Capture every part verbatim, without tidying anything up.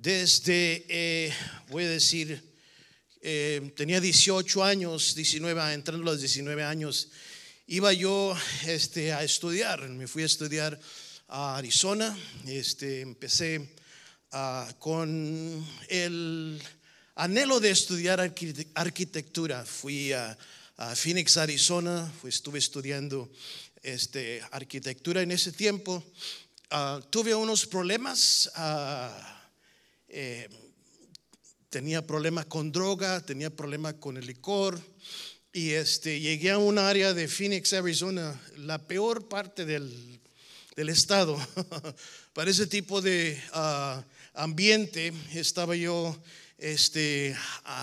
Desde, eh, voy a decir, eh, tenía dieciocho años, diecinueve, entrando a los diecinueve años, iba yo este, a estudiar. Me fui a estudiar a Arizona. Este, empecé uh, con el anhelo de estudiar arquite- arquitectura. Fui a, a Phoenix, Arizona. Fui, estuve estudiando este, arquitectura en ese tiempo. Uh, tuve unos problemas. Uh, Eh, tenía problemas con droga, tenía problemas con el licor y este, llegué a un área de Phoenix, Arizona, la peor parte del, del estado. Para ese tipo de uh, ambiente estaba yo este,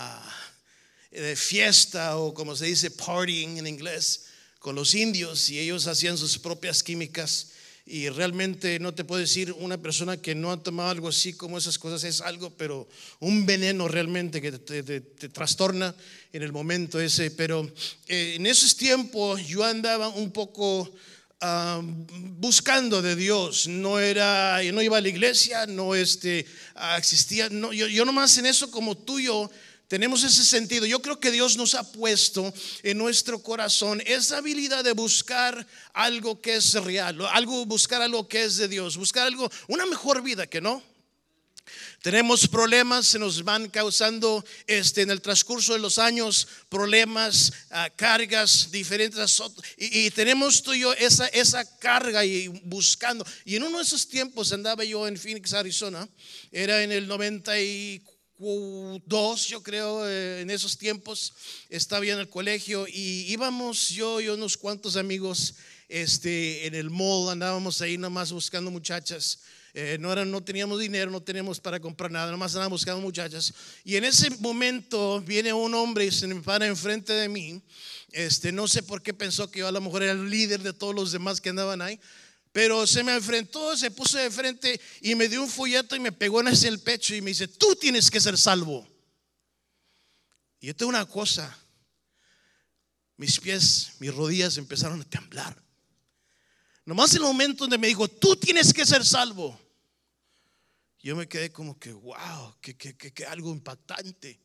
uh, de fiesta, o como se dice partying en inglés, con los indios, y ellos hacían sus propias químicas. Y realmente no te puedo decir, una persona que no ha tomado algo así como esas cosas es algo, pero un veneno realmente que te, te, te trastorna en el momento ese. Pero eh, en esos tiempos yo andaba un poco uh, buscando de Dios. No era, yo no iba a la iglesia, no este, uh, existía, no, yo, yo nomás en eso como tú y yo tenemos ese sentido. Yo creo que Dios nos ha puesto en nuestro corazón esa habilidad de buscar algo que es real, algo, buscar algo que es de Dios, buscar algo, una mejor vida, que no. Tenemos problemas, se nos van causando este, en el transcurso de los años problemas, uh, cargas diferentes, y, y tenemos tú y yo esa, esa carga y buscando. Y en uno de esos tiempos andaba yo en Phoenix, Arizona. Era en el noventa y dos, yo creo, eh, en esos tiempos. Estaba yo en el colegio y íbamos yo y unos cuantos amigos este, en el mall. Andábamos ahí nomás buscando muchachas. Eh, no, eran, no teníamos dinero, no teníamos para comprar nada, nomás andábamos buscando muchachas. Y en ese momento viene un hombre y se me para enfrente de mí. Este, no sé por qué pensó que yo a lo mejor era el líder de todos los demás que andaban ahí, pero se me enfrentó, se puso de frente y me dio un folleto y me pegó en el pecho y me dice: tú tienes que ser salvo. Y yo tengo una cosa, mis pies, mis rodillas empezaron a temblar. Nomás en el momento donde me dijo: tú tienes que ser salvo, yo me quedé como que wow, que, que, que, que algo impactante.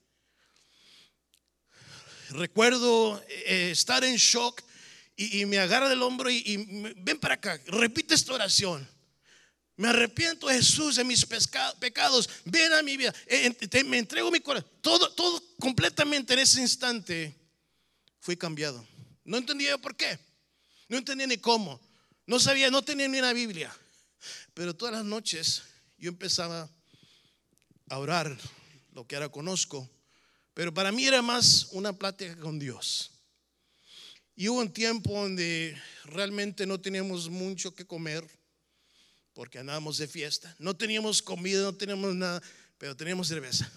Recuerdo eh, estar en shock y, y me agarra del hombro y, y me, ven para acá, repite esta oración: me arrepiento, Jesús, de mis pesca, pecados, ven a mi vida, eh, te, me entrego mi corazón. Todo, todo completamente en ese instante fui cambiado. No entendía yo por qué, no entendía ni cómo, no sabía, no tenía ni una Biblia. Pero todas las noches yo empezaba a orar, lo que ahora conozco, pero para mí era más una plática con Dios. Y hubo un tiempo donde realmente no teníamos mucho que comer, porque andábamos de fiesta. No teníamos comida, no teníamos nada, pero teníamos cerveza.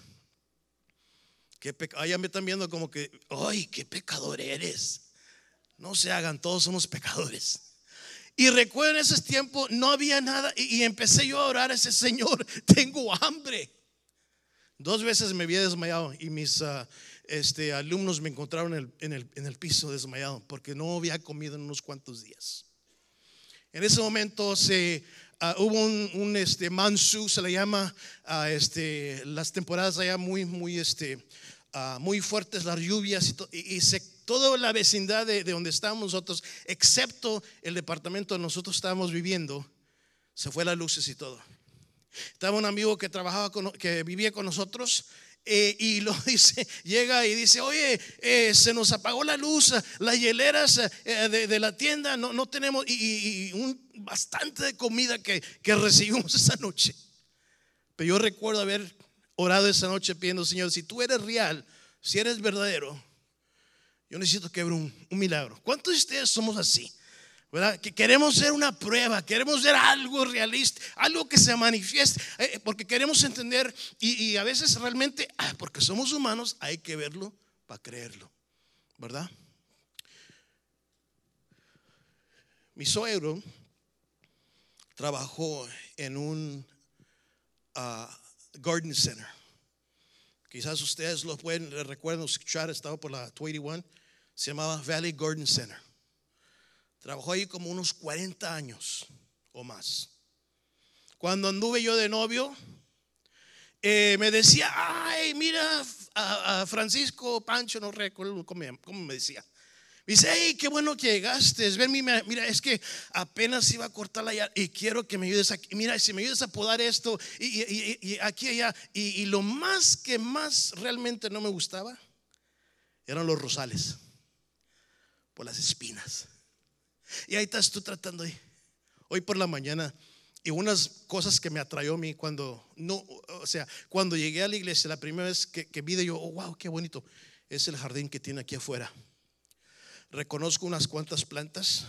¿Qué peca- ah, ya me están viendo como que, ay, qué pecador eres. No se hagan, todos somos pecadores. Y recuerdo en ese tiempo no había nada, y, y empecé yo a orar a ese Señor: tengo hambre. Dos veces me había desmayado y mis uh, este, alumnos me encontraron en el, en, el, en el piso desmayado, porque no había comido en unos cuantos días. En ese momento se uh, hubo un, un este, monsoon, se le llama, uh, este, las temporadas allá muy, muy, este, uh, muy fuertes, las lluvias y, to, y, y se, toda la vecindad de, de donde estábamos nosotros, excepto el departamento donde nosotros estábamos viviendo, se fue las luces y todo. Estaba un amigo que trabajaba con, que vivía con nosotros. Eh, y lo dice, llega y dice: oye, eh, se nos apagó la luz, las hieleras eh, de, de la tienda, no, no tenemos, y, y, y un bastante de comida que, que recibimos esa noche. Pero yo recuerdo haber orado esa noche pidiendo: Señor, si tú eres real, si eres verdadero, yo necesito que ver un, un milagro. ¿Cuántos de ustedes somos así? ¿Verdad? Que queremos ser una prueba, queremos ver algo realista, algo que se manifieste, eh, porque queremos entender, y, y a veces realmente, ah, porque somos humanos, hay que verlo para creerlo, ¿verdad? Mi suegro trabajó en un uh, garden center. Quizás ustedes lo pueden, recuerdan escuchar, estaba por la veintiuno, se llamaba Valley Garden Center. Trabajó ahí como unos cuarenta años o más. Cuando anduve yo de novio, eh, me decía, ay, mira a, a Francisco Pancho, no recuerdo cómo, cómo me decía. Me dice, hey, qué bueno que llegaste. Ven, mira, mira, es que apenas iba a cortar la yarda y quiero que me ayudes aquí. Mira, si me ayudas a podar esto y, y, y, y aquí allá. Y, y lo más que más realmente no me gustaba eran los rosales por las espinas. Y ahí estás tú tratando ahí. Hoy por la mañana, y unas cosas que me atrayó a mí cuando no, o sea, cuando llegué a la iglesia, la primera vez que, que vi de yo, oh, wow, qué bonito es el jardín que tiene aquí afuera. Reconozco unas cuantas plantas.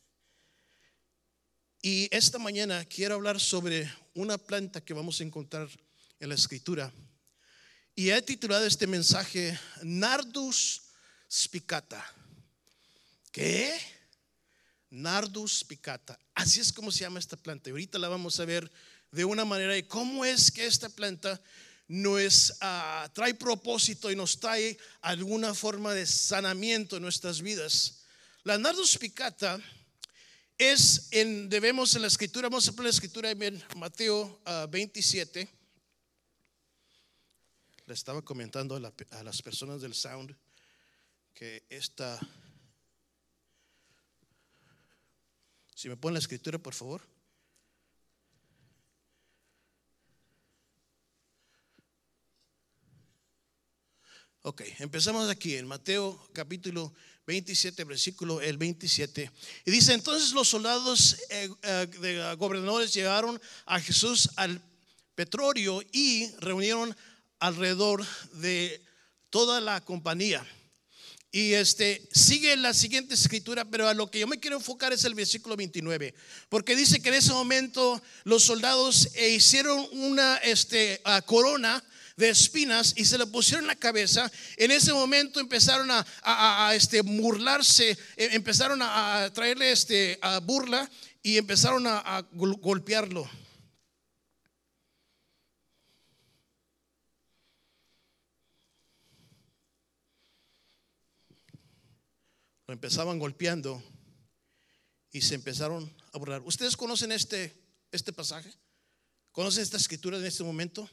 Y esta mañana quiero hablar sobre una planta que vamos a encontrar en la escritura. Y he titulado este mensaje Nardus spicata. ¿Qué? Nardus spicata. Así es como se llama esta planta. Y ahorita la vamos a ver de una manera de cómo es que esta planta nos uh, trae propósito y nos trae alguna forma de sanamiento en nuestras vidas. La Nardus spicata es en, debemos en la escritura, vamos a poner la escritura en Mateo uh, veintisiete. Le estaba comentando a, la, a las personas del sound que esta, si me ponen la escritura por favor. Ok, empezamos aquí en Mateo capítulo veintisiete, versículo el veintisiete. Y dice, entonces los soldados eh, eh, de gobernadores llegaron a Jesús al petróleo y reunieron alrededor de toda la compañía. Y este sigue la siguiente escritura, pero a lo que yo me quiero enfocar es el versículo veintinueve, porque dice que en ese momento los soldados eh, hicieron una este, uh, corona de espinas y se le pusieron en la cabeza. En ese momento empezaron a, a, a este, burlarse, eh, empezaron a, a traerle este, a burla y empezaron a, a golpearlo. Lo empezaban golpeando y se empezaron a burlar. ¿Ustedes conocen este, este pasaje? ¿Conocen esta escritura en este momento?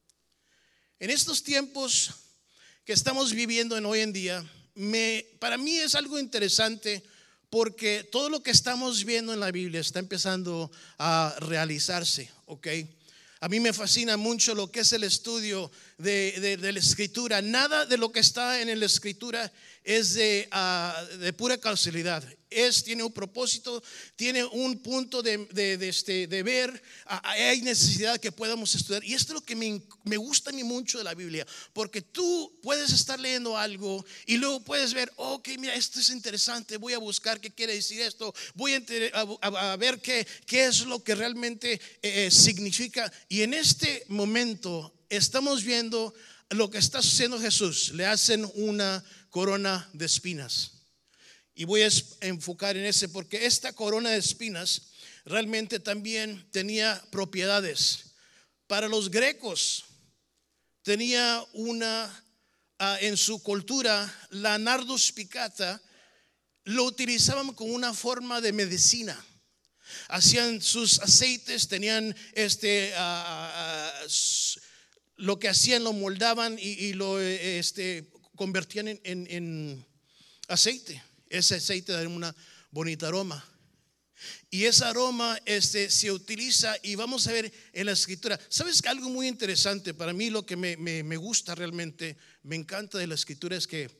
En estos tiempos que estamos viviendo en hoy en día, me, para mí es algo interesante porque todo lo que estamos viendo en la Biblia está empezando a realizarse, ¿ok? A mí me fascina mucho lo que es el estudio de, de, de la escritura. Nada de lo que está en la escritura es de, uh, de pura casualidad. Es, tiene un propósito, tiene un punto de, de, de, este, de ver. Uh, hay necesidad que podamos estudiar. Y esto es lo que me, me gusta a mí mucho de la Biblia, porque tú puedes estar leyendo algo y luego puedes ver, ok, mira, esto es interesante, voy a buscar qué quiere decir esto, voy a, a, a, a ver qué, qué es lo que realmente eh, significa. Y en este momento estamos viendo lo que está sucediendo a Jesús. Le hacen una corona de espinas. Y voy a enfocar en ese porque esta corona de espinas realmente también tenía propiedades. Para los griegos tenía una, uh, en su cultura, la Nardus spicata lo utilizaban como una forma de medicina. Hacían sus aceites, tenían este uh, uh, lo que hacían lo moldaban y, y lo este, convertían en, en, en aceite. Ese aceite da una bonita aroma. Y ese aroma este, se utiliza y vamos a ver en la escritura. ¿Sabes que algo muy interesante? Para mí lo que me, me, me gusta realmente, me encanta de la escritura es que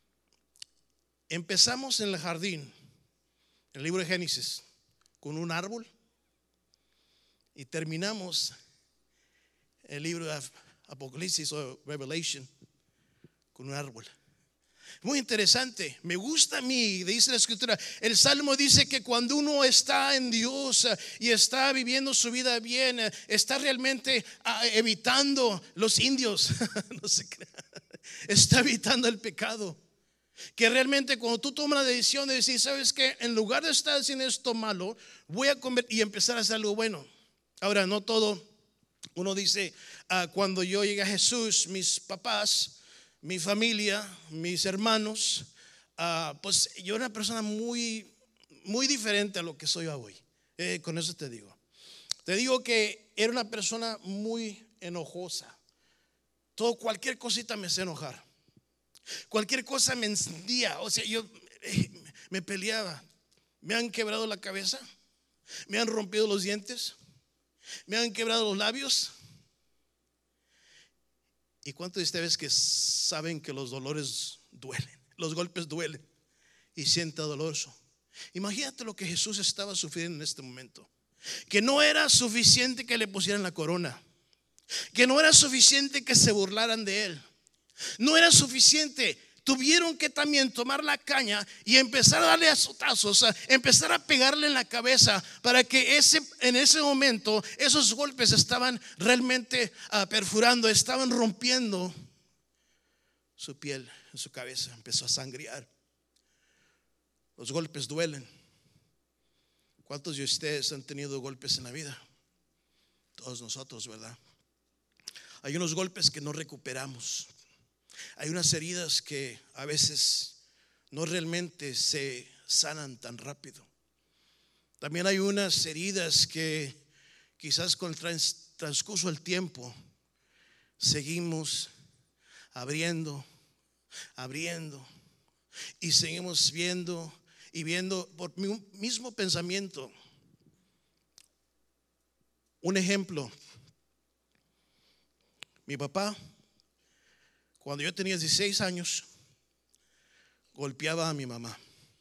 empezamos en el jardín, en el libro de Génesis, con un árbol y terminamos el libro de Apocalipsis o Revelation con un árbol. Muy interesante, me gusta a mí, dice la escritura. El Salmo dice que cuando uno está en Dios y está viviendo su vida bien, está realmente evitando los indios, no se crea, está evitando el pecado. Que realmente cuando tú tomas la decisión de decir, ¿sabes qué? En lugar de estar haciendo esto malo, voy a comer y empezar a hacer algo bueno. Ahora, no todo, uno dice, uh, cuando yo llegué a Jesús, mis papás, mi familia, mis hermanos, uh, pues yo era una persona muy, muy diferente a lo que soy hoy. Eh, con eso te digo. Te digo que era una persona muy enojosa. todo, cualquier cosita me hacía enojar. Cualquier cosa me encendía. O sea, yo eh, me peleaba. Me han quebrado la cabeza, me han rompido los dientes, me han quebrado los labios. ¿Y cuántos de ustedes que saben que los dolores duelen? Los golpes duelen y sienta doloroso. Imagínate lo que Jesús estaba sufriendo en este momento. Que no era suficiente que le pusieran la corona, que no era suficiente que se burlaran de él, no era suficiente. Tuvieron que también tomar la caña y empezar a darle azotazos, a empezar a pegarle en la cabeza, para que ese, en ese momento esos golpes estaban realmente uh, perforando, estaban rompiendo su piel, en su cabeza empezó a sangrear. Los golpes duelen. ¿Cuántos de ustedes han tenido golpes en la vida? Todos nosotros, ¿verdad? Hay unos golpes que no recuperamos. Hay unas heridas que a veces no realmente se sanan tan rápido. También hay unas heridas que quizás con el trans, transcurso del tiempo seguimos abriendo, abriendo y seguimos viendo y viendo por mi mismo pensamiento. Un ejemplo: mi papá, cuando yo tenía dieciséis años, golpeaba a mi mamá.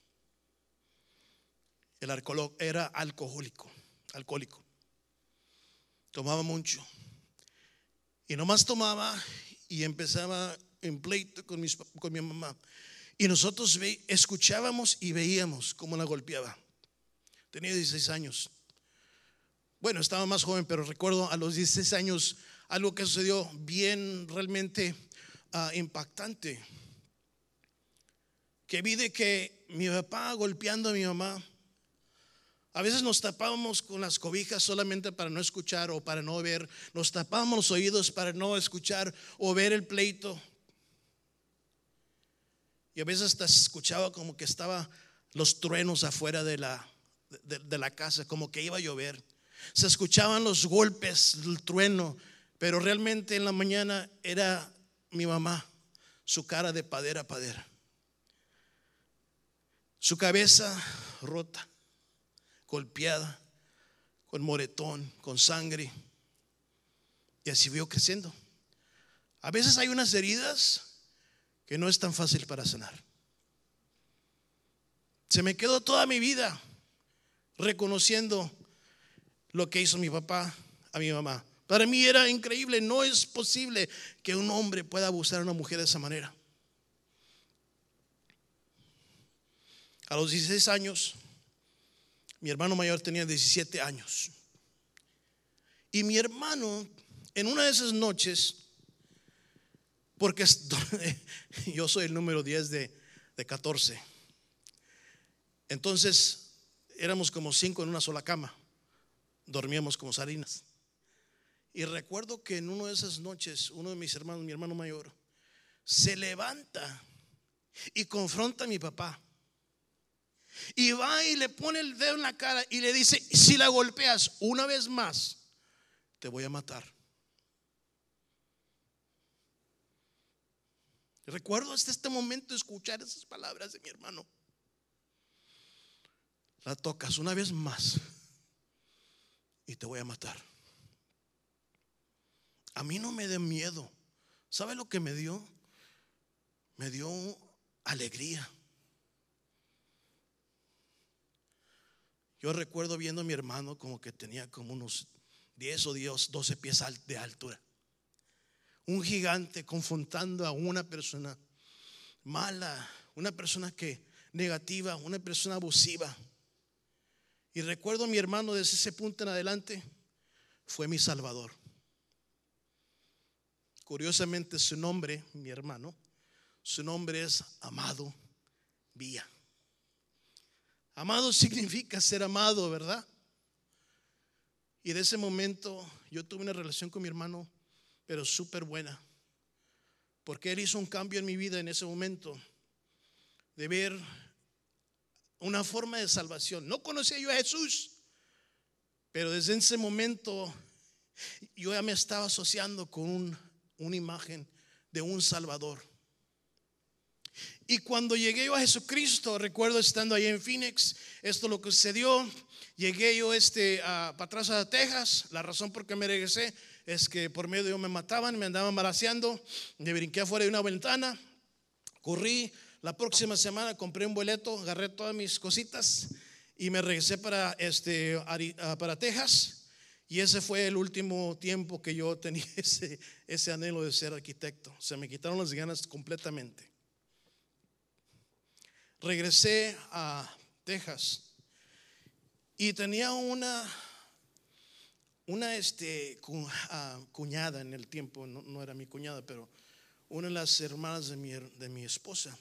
El alcohol, era alcohólico, alcohólico. Tomaba mucho. Y nomás tomaba y empezaba en pleito con, mis, con mi mamá. Y nosotros ve, escuchábamos y veíamos cómo la golpeaba. Tenía dieciséis años. Bueno, estaba más joven, pero recuerdo a los dieciséis años algo que sucedió bien realmente Uh, impactante, que vi de que mi papá golpeando a mi mamá. A veces nos tapábamos con las cobijas solamente para no escuchar o para no ver. Nos tapábamos los oídos para no escuchar o ver el pleito. Y a veces hasta escuchaba como que estaban los truenos afuera de la, de, de la casa, como que iba a llover. Se escuchaban los golpes, el trueno, pero realmente en la mañana era mi mamá, su cara de padera a padera, su cabeza rota, golpeada, con moretón, con sangre. Y así vio creciendo. A veces hay unas heridas que no es tan fácil para sanar. Se me quedó toda mi vida reconociendo lo que hizo mi papá a mi mamá. Para mí era increíble. No es posible que un hombre pueda abusar a una mujer de esa manera. A los dieciséis años, mi hermano mayor tenía diecisiete años. Y mi hermano, en una de esas noches, porque yo soy el número diez de, de catorce, entonces éramos como cinco en una sola cama. Dormíamos como sardinas. Y recuerdo que en una de esas noches, uno de mis hermanos, mi hermano mayor, se levanta y confronta a mi papá. Y va y le pone el dedo en la cara y le dice: si la golpeas una vez más, te voy a matar. Recuerdo hasta este momento escuchar esas palabras de mi hermano. La tocas una vez más y te voy a matar. A mí no me dio miedo. ¿Sabe lo que me dio? Me dio alegría. Yo recuerdo viendo a mi hermano como que tenía como unos diez o doce pies de altura. Un gigante confrontando a una persona mala, una persona que negativa, una persona abusiva. Y recuerdo a mi hermano desde ese punto en adelante fue mi salvador. Curiosamente su nombre, mi hermano, su nombre es Amado Villa. Amado significa ser amado, ¿verdad? Y de ese momento yo tuve una relación con mi hermano, pero súper buena, porque él hizo un cambio en mi vida en ese momento, de ver una forma de salvación. No conocía yo a Jesús, pero desde ese momento yo ya me estaba asociando con un una imagen de un Salvador. Y cuando llegué yo a Jesucristo, recuerdo estando ahí en Phoenix, esto es lo que sucedió. Llegué yo este, a, para atrás a Texas. La razón por que me regresé es que por medio de Dios me mataban, me andaban balaceando. Me brinqué afuera de una ventana, corrí. La próxima semana compré un boleto, agarré todas mis cositas y me regresé para, este, para Texas. Y ese fue el último tiempo que yo tenía ese, ese anhelo de ser arquitecto. Se me quitaron las ganas completamente. Regresé a Texas y tenía una una este, cu, uh, cuñada en el tiempo, no, no era mi cuñada, pero una de las hermanas de mi, de mi esposa,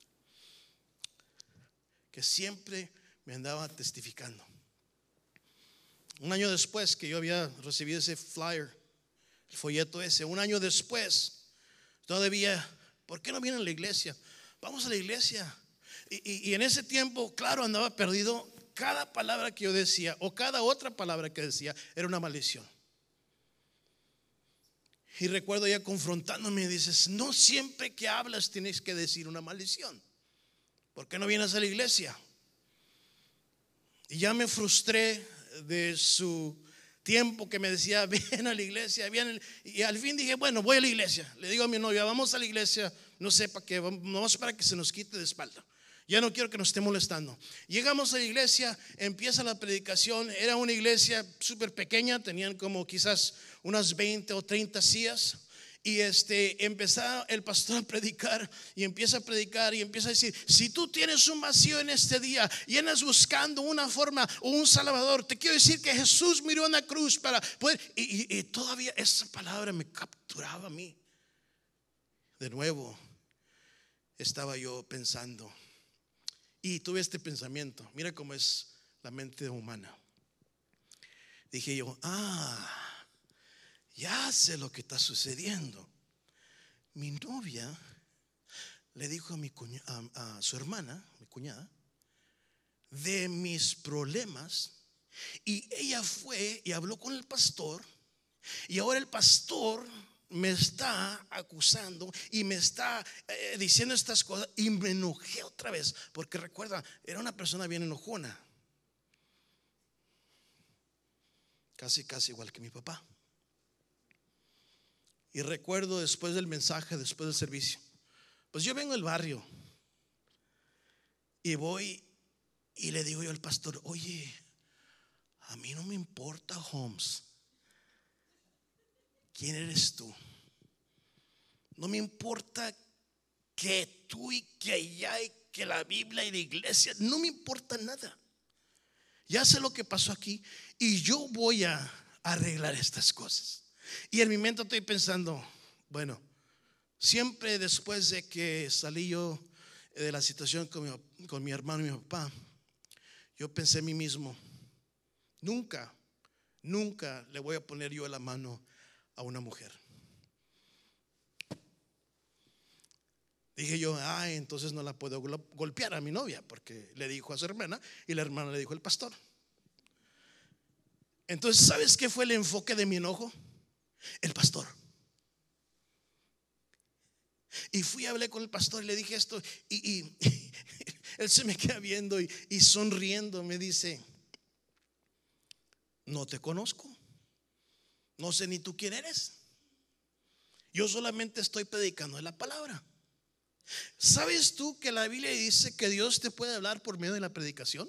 que siempre me andaba testificando. Un año después que yo había recibido ese flyer, el folleto ese, un año después, todavía, ¿por qué no vienen a la iglesia? Vamos a la iglesia. Y, y, y en ese tiempo, claro, andaba perdido. Cada palabra que yo decía o cada otra palabra que decía era una maldición. Y recuerdo ella confrontándome y dices, no siempre que hablas tienes que decir una maldición. ¿Por qué no vienes a la iglesia? Y ya me frustré de su tiempo que me decía, ven a la iglesia, ven. Y al fin dije, bueno, voy a la iglesia. Le digo a mi novia, vamos a la iglesia, no sé para qué, vamos para que se nos quite de espalda. Ya no quiero que nos esté molestando. Llegamos a la iglesia, empieza la predicación. Era una iglesia súper pequeña, tenían como quizás unas veinte o treinta sillas. Y este, empezó el pastor a predicar y empieza a predicar y empieza a decir, si tú tienes un vacío en este día y andas buscando una forma o un salvador, te quiero decir que Jesús murió en la cruz para poder. Y, y, y todavía esa palabra me capturaba a mí. De nuevo estaba yo pensando y tuve este pensamiento. Mira cómo es la mente humana. Dije yo, ah, ya sé lo que está sucediendo. Mi novia le dijo a, mi cuña, a, a su hermana, mi cuñada, de mis problemas. Y ella fue y habló con el pastor. Y ahora el pastor me está acusando y me está eh, diciendo estas cosas. Y me enojé otra vez, porque recuerda, era una persona bien enojona, casi casi igual que mi papá. Y recuerdo después del mensaje, después del servicio, pues yo vengo del barrio y voy y le digo yo al pastor, oye, a mí no me importa, Holmes, ¿quién eres tú? No me importa que tú y que allá y que la Biblia y la iglesia, no me importa nada. Ya sé lo que pasó aquí y yo voy a arreglar estas cosas. Y en mi mente estoy pensando, bueno, siempre después de que salí yo de la situación con mi, con mi hermano y mi papá, yo pensé en mí mismo, nunca, nunca le voy a poner yo la mano a una mujer. Dije yo, ah, entonces no la puedo golpear a mi novia, porque le dijo a su hermana y la hermana le dijo al pastor. Entonces, ¿sabes qué fue el enfoque de mi enojo? El pastor. Y fui a hablar con el pastor y le dije esto y, y, y él se me queda viendo y, y sonriendo me dice, no te conozco, no sé ni tú quién eres, yo solamente estoy predicando la palabra. ¿Sabes tú que la Biblia dice que Dios te puede hablar por medio de la predicación?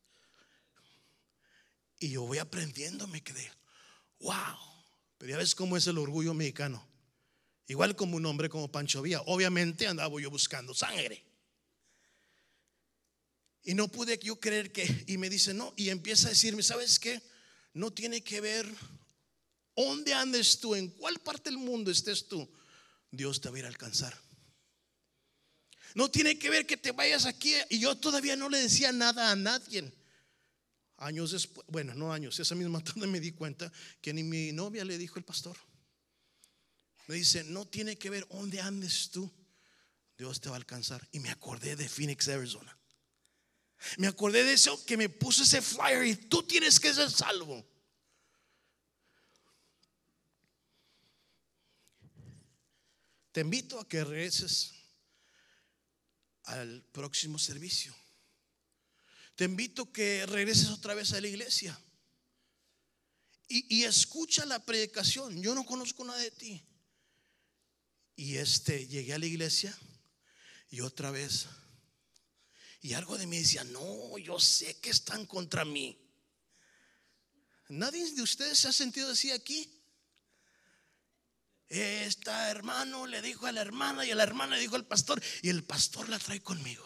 Y yo voy aprendiendo, me quedé, wow. Pero ya ves cómo es el orgullo mexicano. Igual como un hombre como Pancho Villa, obviamente andaba yo buscando sangre. Y no pude yo creer que, y me dice no, y empieza a decirme, ¿sabes qué? No tiene que ver dónde andes tú, en cuál parte del mundo estés tú, Dios te va a ir a alcanzar. No tiene que ver que te vayas aquí. Y yo todavía no le decía nada a nadie. Años después, bueno, no años, esa misma tarde me di cuenta que ni mi novia le dijo el pastor. Me dice, no tiene que ver dónde andes tú, Dios te va a alcanzar. Y me acordé de Phoenix, Arizona. Me acordé de eso que me puso ese flyer y tú tienes que ser salvo. Te invito a que regreses al próximo servicio. Te invito a que regreses otra vez a la iglesia y, y escucha la predicación. Yo no conozco nada de ti. Y este, llegué a la iglesia y otra vez, y algo de mí decía: no, yo sé que están contra mí. ¿Nadie de ustedes se ha sentido así aquí? Este hermano le dijo a la hermana y a la hermana le dijo al pastor, y el pastor la trae conmigo.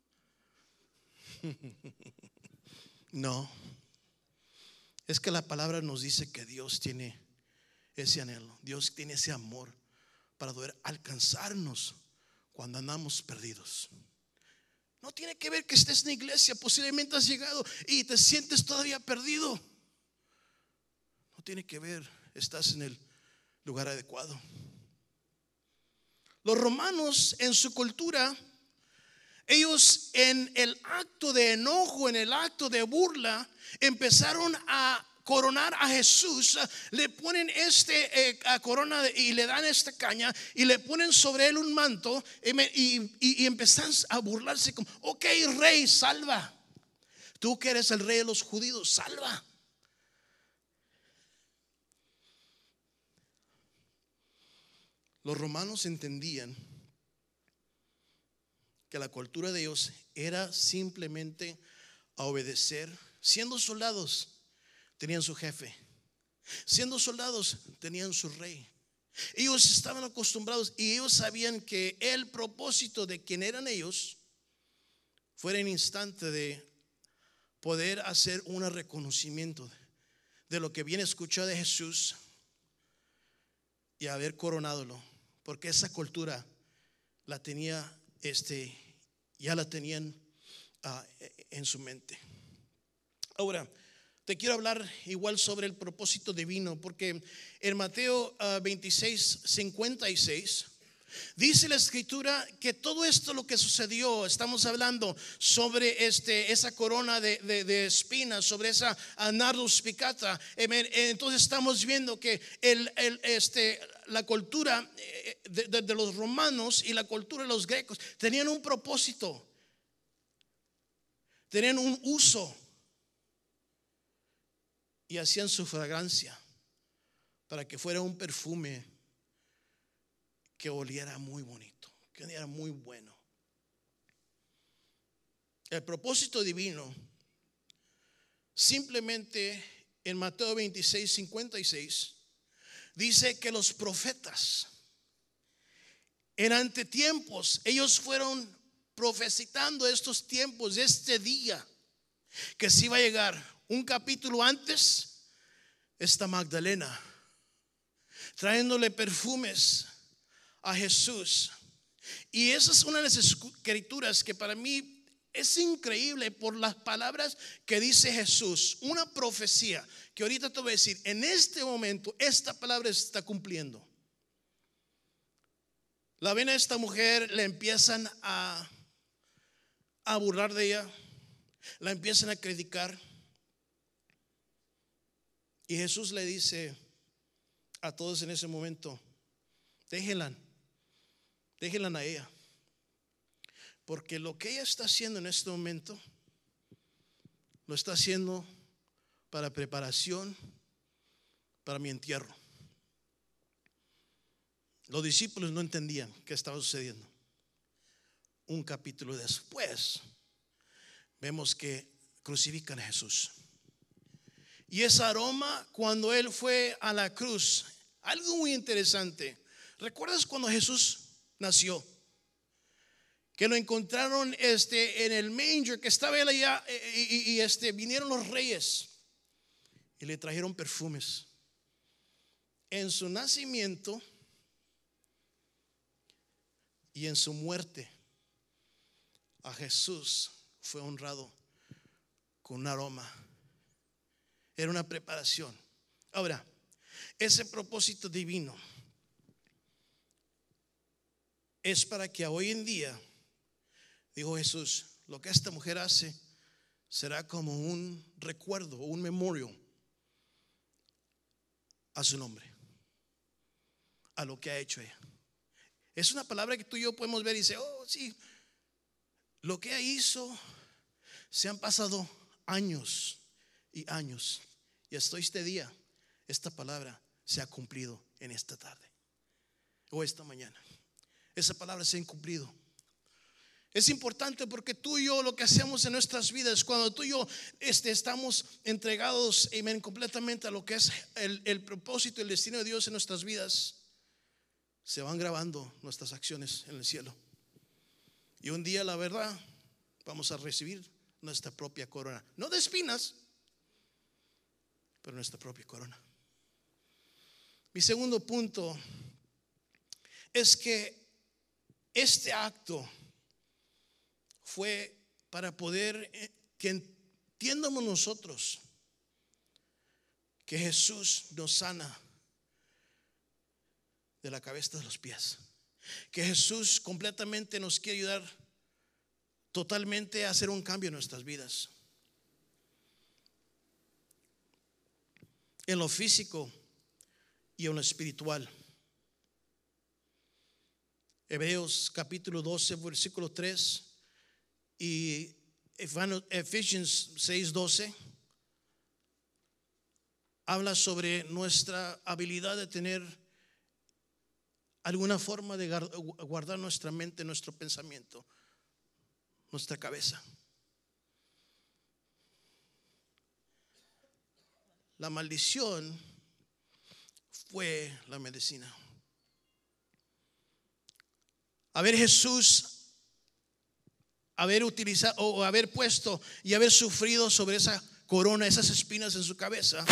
No, es que la palabra nos dice que Dios tiene ese anhelo, Dios tiene ese amor para poder alcanzarnos cuando andamos perdidos. No tiene que ver que estés en la iglesia, posiblemente has llegado y te sientes todavía perdido. No tiene que ver, estás en el lugar adecuado. Los romanos en su cultura, ellos en el acto de enojo, en el acto de burla, empezaron a coronar a Jesús. Le ponen este eh, corona y le dan esta caña y le ponen sobre él un manto y, y, y empiezan a burlarse como: ok, rey, salva. Tú que eres el rey de los judíos, salva. Los romanos entendían que la cultura de ellos era simplemente a obedecer. Siendo soldados, tenían su jefe. Siendo soldados, tenían su rey. Ellos estaban acostumbrados y ellos sabían que el propósito de quien eran ellos fuera en instante de poder hacer un reconocimiento de lo que bien escuchó de Jesús y haber coronadolo, porque esa cultura la tenía, este, ya la tenían uh, en su mente. Ahora, te quiero hablar igual sobre el propósito divino, porque en Mateo uh, veintiséis, cincuenta y seis dice la escritura que todo esto lo que sucedió, estamos hablando sobre este, esa corona de, de, de espinas, sobre esa nardus picata. Entonces estamos viendo que el, el, este, la cultura de, de, de los romanos y la cultura de los griegos tenían un propósito, tenían un uso y hacían su fragancia para que fuera un perfume que oliera muy bonito, que oliera muy bueno. El propósito divino, simplemente en Mateo veintiséis, cincuenta y seis, dice que los profetas en antetiempos, ellos fueron profetizando estos tiempos, este día que se iba a llegar. Un capítulo antes, esta Magdalena trayéndole perfumes a Jesús. Y esa es una de las escrituras que para mí es increíble por las palabras que dice Jesús. Una profecía que ahorita te voy a decir, en este momento esta palabra se está cumpliendo. La ven a esta mujer, le empiezan a, a burlar de ella, la empiezan a criticar. Y Jesús le dice a todos en ese momento: déjenla, déjenla a ella, porque lo que ella está haciendo en este momento lo está haciendo para preparación para mi entierro. Los discípulos no entendían qué estaba sucediendo. Un capítulo después vemos que crucifican a Jesús. Y ese aroma, cuando él fue a la cruz, algo muy interesante. ¿Recuerdas cuando Jesús nació? Que lo encontraron este, en el manger, que estaba él allá, y, y, y este, vinieron los reyes y le trajeron perfumes. En su nacimiento y en su muerte, a Jesús fue honrado con un aroma. Era una preparación. Ahora, ese propósito divino es para que hoy en día, dijo Jesús, lo que esta mujer hace será como un recuerdo, un memorial a su nombre, a lo que ha hecho ella. Es una palabra que tú y yo podemos ver y decir, oh sí, lo que hizo, se han pasado años y años, y hasta este día esta palabra se ha cumplido en esta tarde o esta mañana. Esa palabra se ha cumplido. Es importante porque tú y yo lo que hacemos en nuestras vidas, cuando tú y yo este, estamos entregados, amen, completamente a lo que es el, el propósito y el destino de Dios en nuestras vidas, se van grabando nuestras acciones en el cielo. Y un día, la verdad, vamos a recibir nuestra propia corona, no de espinas, pero nuestra propia corona. Mi segundo punto es que este acto fue para poder que entiendamos nosotros que Jesús nos sana de la cabeza a los pies, que Jesús completamente nos quiere ayudar totalmente a hacer un cambio en nuestras vidas, en lo físico y en lo espiritual. Hebreos capítulo doce versículo tres y Efesios seis doce habla sobre nuestra habilidad de tener alguna forma de guardar nuestra mente, nuestro pensamiento, nuestra cabeza. La maldición fue la medicina. A ver, Jesús haber utilizado o haber puesto y haber sufrido sobre esa corona, esas espinas en su cabeza,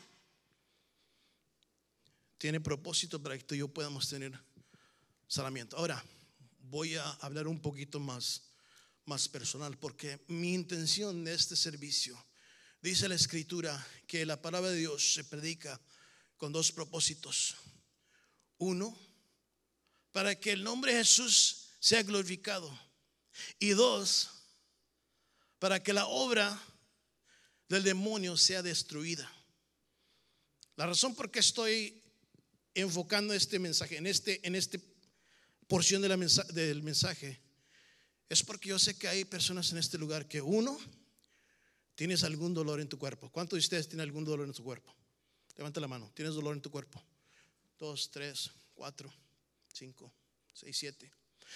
tiene propósito para que tú y yo podamos tener sanamiento. Ahora voy a hablar un poquito más, más personal, porque mi intención de este servicio, dice la escritura que la palabra de Dios se predica con dos propósitos. Uno, para que el nombre de Jesús sea glorificado. Y dos, para que la obra del demonio sea destruida. La razón por qué estoy enfocando este mensaje en este en esta porción de la mensa- del mensaje es porque yo sé que hay personas en este lugar que, uno, tienes algún dolor en tu cuerpo. ¿Cuántos de ustedes tienen algún dolor en tu cuerpo? Levanta la mano. ¿Tienes dolor en tu cuerpo? Dos, tres, cuatro, cinco, seis, siete.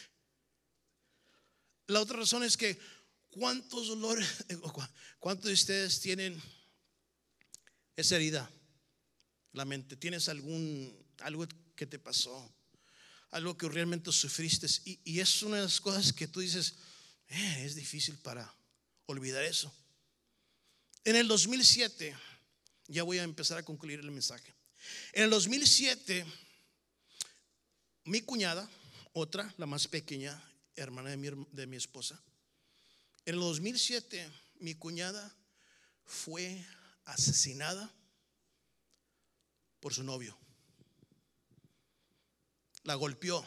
La otra razón es que ¿cuántos dolores, cuántos de ustedes tienen esa herida? La mente. ¿Tienes algún algo que te pasó? Algo que realmente sufriste. Y, y es una de las cosas que tú dices, eh, es difícil para olvidar eso. En el dos mil siete, ya voy a empezar a concluir el mensaje. En el dos mil siete, mi cuñada, otra, la más pequeña, hermana de mi, de mi esposa, en el dos mil siete mi cuñada fue asesinada por su novio. La golpeó.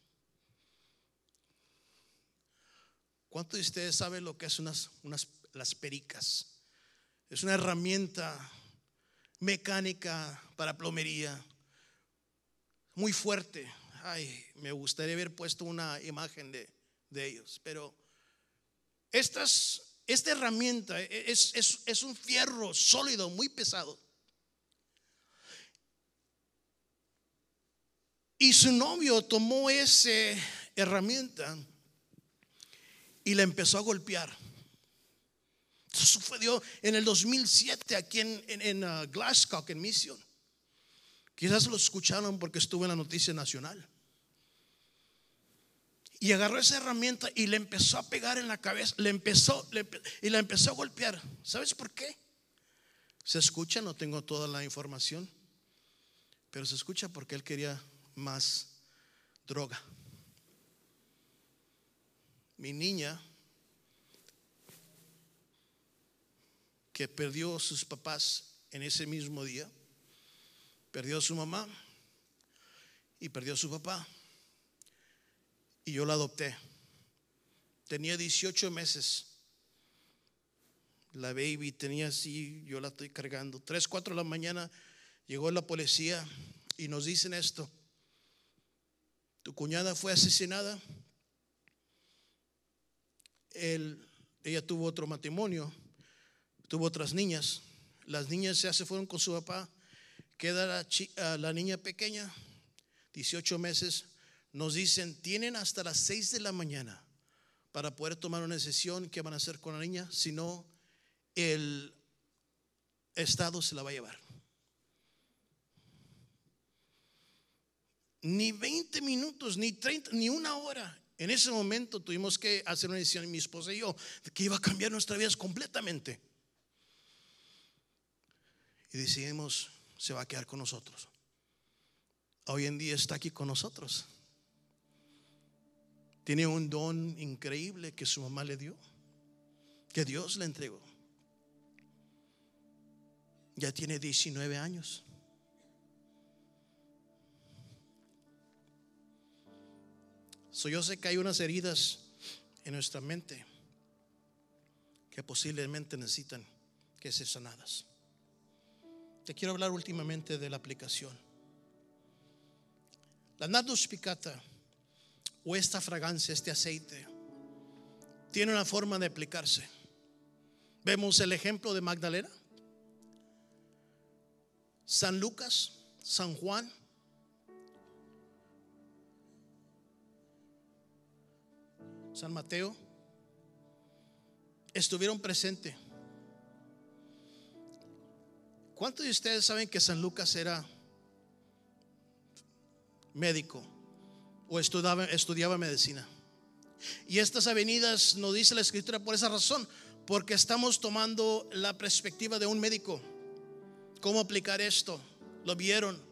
¿Cuántos de ustedes saben lo que es unas, unas las pericas? Es una herramienta mecánica para plomería muy fuerte. Ay, me gustaría haber puesto una imagen de, de ellos, pero estas, esta herramienta es, es, es un fierro sólido, muy pesado. Y su novio tomó esa herramienta y la empezó a golpear. Eso sucedió en el dos mil siete aquí en, en, en uh, Glasgow, en Mission. Quizás lo escucharon porque estuvo en la noticia nacional. Y agarró esa herramienta y le empezó a pegar en la cabeza. Le empezó le, y la empezó a golpear. ¿Sabes por qué? Se escucha, no tengo toda la información, pero se escucha porque él quería más droga. Mi niña, que perdió a sus papás en ese mismo día, perdió a su mamá y perdió a su papá, y yo la adopté. Tenía dieciocho meses. La baby tenía así, yo la estoy cargando. tres, cuatro de la mañana llegó la policía y nos dicen esto: Tu cuñada fue asesinada. Él, ella tuvo otro matrimonio, tuvo otras niñas. Las niñas ya se fueron con su papá. Queda la, chi, uh, la niña pequeña, dieciocho meses. Nos dicen, tienen hasta las seis de la mañana para poder tomar una decisión qué van a hacer con la niña. Si no, el Estado se la va a llevar. Ni veinte minutos, ni treinta, ni una hora. En ese momento tuvimos que hacer una decisión, mi esposa y yo, que iba a cambiar nuestra vida completamente. Y decidimos, se va a quedar con nosotros. Hoy en día está aquí con nosotros. Tiene un don increíble que su mamá le dio, que Dios le entregó. Ya tiene diecinueve años. So, yo sé que hay unas heridas en nuestra mente que posiblemente necesitan que sean sanadas. Te quiero hablar últimamente de la aplicación. La nardo spicata, o esta fragancia, este aceite, tiene una forma de aplicarse. Vemos el ejemplo de Magdalena, San Lucas, San Juan, San Mateo, estuvieron presentes. ¿Cuántos de ustedes saben que San Lucas era médico o estudiaba, estudiaba medicina? Y estas avenidas nos dice la escritura por esa razón, porque estamos tomando la perspectiva de un médico. ¿Cómo aplicar esto? Lo vieron.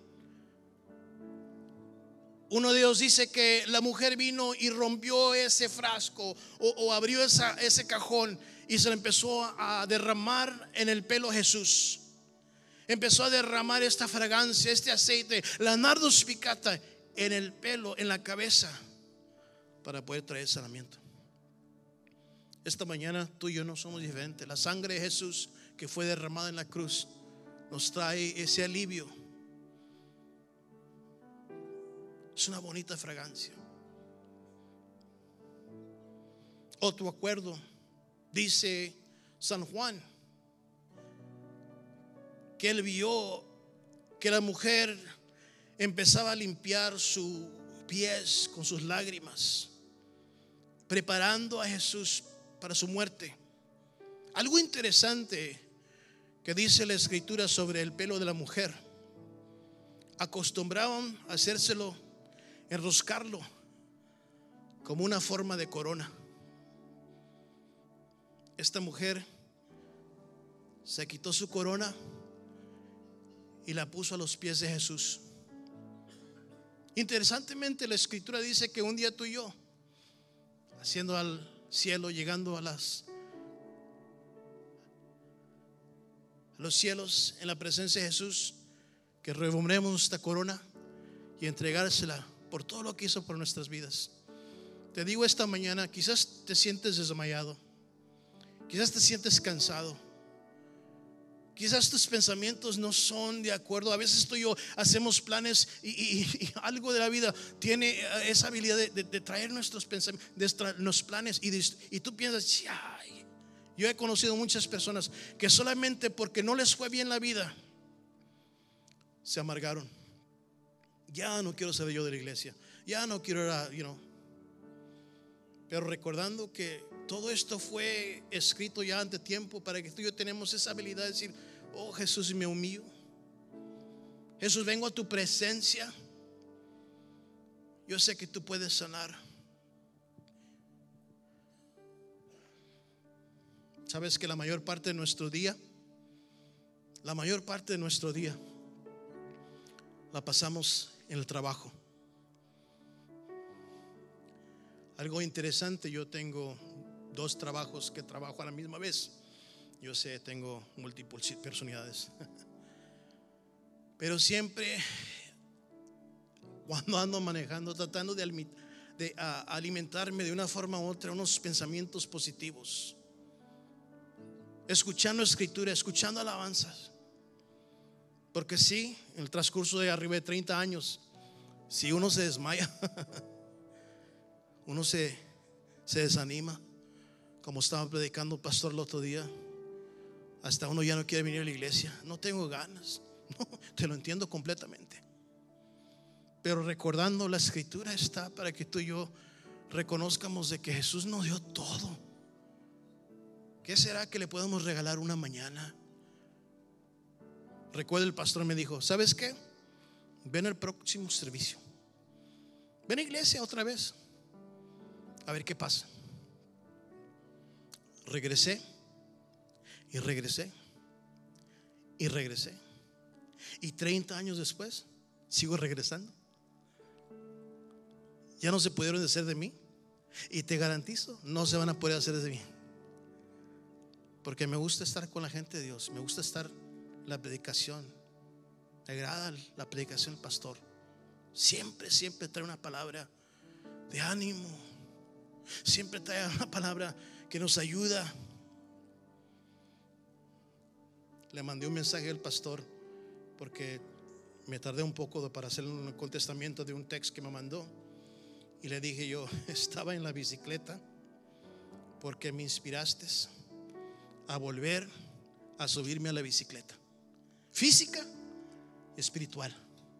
Uno de ellos dice que la mujer vino y rompió ese frasco o, o abrió esa, ese cajón y se le empezó a derramar en el pelo a Jesús. Empezó a derramar esta fragancia, este aceite, la nardo spicata, en el pelo, en la cabeza, para poder traer sanamiento. Esta mañana tú y yo no somos diferentes. La sangre de Jesús que fue derramada en la cruz nos trae ese alivio. Es una bonita fragancia. Otro acuerdo, dice San Juan, que él vio que la mujer empezaba a limpiar sus pies con sus lágrimas, preparando a Jesús para su muerte. Algo interesante que dice la escritura sobre el pelo de la mujer: acostumbraban a hacérselo, enroscarlo como una forma de corona. Esta mujer se quitó su corona y la puso a los pies de Jesús. Interesantemente, la escritura dice que un día tú y yo, haciendo al cielo, llegando a las a los cielos en la presencia de Jesús, que revolvemos esta corona y entregársela por todo lo que hizo por nuestras vidas. Te digo esta mañana, quizás te sientes desmayado, quizás te sientes cansado, quizás tus pensamientos no son de acuerdo. A veces tú y yo hacemos planes y, y, y algo de la vida tiene esa habilidad de, de, de traer nuestros pensamientos, de traer los planes y, de, y tú piensas, ay, yo he conocido muchas personas que solamente porque no les fue bien la vida se amargaron. Ya no quiero ser yo de la iglesia, ya no quiero ir a, you know. Pero recordando que todo esto fue escrito ya ante tiempo para que tú y yo tenemos esa habilidad de decir: oh Jesús, me humillo. Jesús, vengo a tu presencia. Yo sé que tú puedes sanar. Sabes que la mayor parte de nuestro día, la mayor parte de nuestro día la pasamos en el trabajo. Algo interesante, yo tengo dos trabajos que trabajo a la misma vez. Yo sé, tengo múltiples personalidades. Pero siempre cuando ando manejando, tratando de, de uh, alimentarme de una forma u otra unos pensamientos positivos, escuchando escritura, escuchando alabanzas. Porque sí, en el transcurso de arriba de treinta años, si uno se desmaya, uno se, se desanima, como estaba predicando el pastor el otro día. Hasta uno ya no quiere venir a la iglesia. No tengo ganas. No, te lo entiendo completamente. Pero recordando la escritura está para que tú y yo reconozcamos de que Jesús nos dio todo. ¿Qué será que le podemos regalar una mañana? Recuerdo, el pastor me dijo: ¿sabes qué? Ven al próximo servicio, ven a iglesia otra vez, a ver qué pasa. Regresé y regresé y regresé, y treinta años después sigo regresando. Ya no se pudieron hacer de mí, y te garantizo, no se van a poder hacer de mí, porque me gusta estar con la gente de Dios. Me gusta estar en la predicación. Me agrada la predicación del pastor. Siempre, siempre trae una palabra de ánimo. Siempre trae una palabra que nos ayuda. Le mandé un mensaje al pastor porque me tardé un poco para hacer un contestamiento de un texto que me mandó. Y le dije yo: estaba en la bicicleta porque me inspiraste a volver a subirme a la bicicleta, física y espiritual.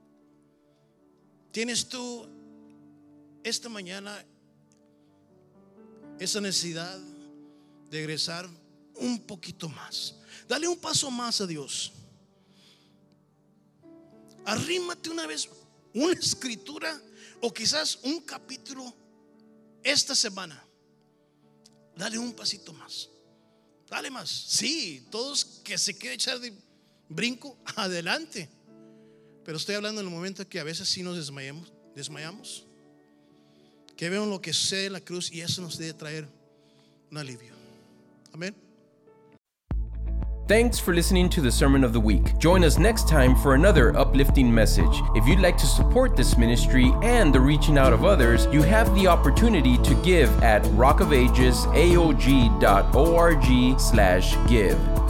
¿Tienes tú esta mañana esa necesidad de regresar un poquito más? Dale un paso más a Dios. Arrímate una vez una escritura o quizás un capítulo esta semana. Dale un pasito más. Dale más. Sí, todos que se quieren echar de brinco, adelante. Pero estoy hablando en el momento que a veces sí nos desmayamos, desmayamos, que vemos lo que sucede en la cruz, y eso nos debe traer un alivio. Amén. Thanks for listening to the Sermon of the Week. Join us next time for another uplifting message. If you'd like to support this ministry and the reaching out of others, you have the opportunity to give at rockofagesaog dot org slash give.